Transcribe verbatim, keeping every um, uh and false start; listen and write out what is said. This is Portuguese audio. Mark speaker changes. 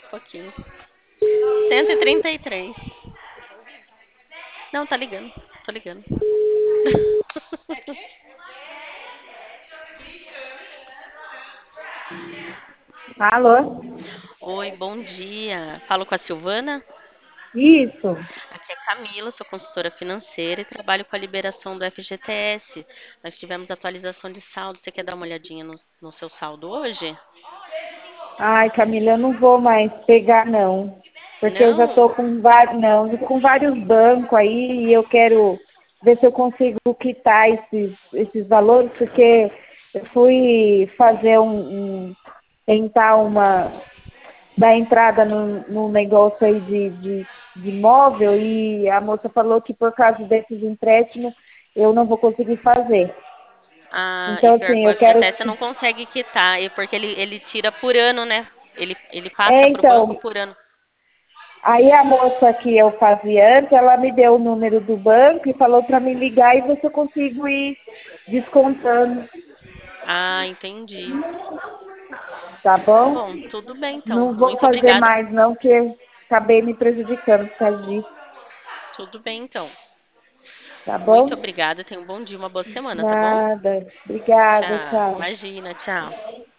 Speaker 1: Pouquinho. cento e trinta e três. Não, tá ligando. Tô ligando.
Speaker 2: Alô?
Speaker 1: Oi, bom dia. Falo com a Silvana.
Speaker 2: Isso.
Speaker 1: Aqui é Camila, sou consultora financeira e trabalho com a liberação do F G T S. Nós tivemos atualização de saldo. Você quer dar uma olhadinha no, no seu saldo hoje?
Speaker 2: Ai, Camila, eu não vou mais pegar, não. Porque eu já
Speaker 1: Não?
Speaker 2: estou com, va- não, com vários bancos aí e eu quero ver se eu consigo quitar esses, esses valores, porque eu fui fazer um, um tentar uma, dar entrada no, no negócio aí de, de, de imóvel e a moça falou que por causa desses empréstimos eu não vou conseguir fazer.
Speaker 1: Ah, e
Speaker 2: Então,
Speaker 1: pior
Speaker 2: assim,
Speaker 1: que o
Speaker 2: eu quero.
Speaker 1: F G T S você não consegue quitar, e porque ele, ele tira por ano, né? Ele, ele passa
Speaker 2: É,
Speaker 1: para o banco
Speaker 2: então,
Speaker 1: por ano.
Speaker 2: aí a moça que eu fazia antes, ela me deu o número do banco e falou para me ligar e ver se eu consigo ir descontando,
Speaker 1: Ah, entendi.
Speaker 2: tá bom?
Speaker 1: Bom, tudo bem então.
Speaker 2: Não vou
Speaker 1: Muito
Speaker 2: fazer
Speaker 1: obrigada.
Speaker 2: mais não, porque acabei me prejudicando por causa disso,
Speaker 1: Tudo bem então.
Speaker 2: tá
Speaker 1: Muito
Speaker 2: bom?
Speaker 1: obrigada. Tenha um bom dia, uma boa semana, tá bom?
Speaker 2: Nada. Obrigada,
Speaker 1: Tchau.
Speaker 2: tchau.
Speaker 1: Imagina, tchau.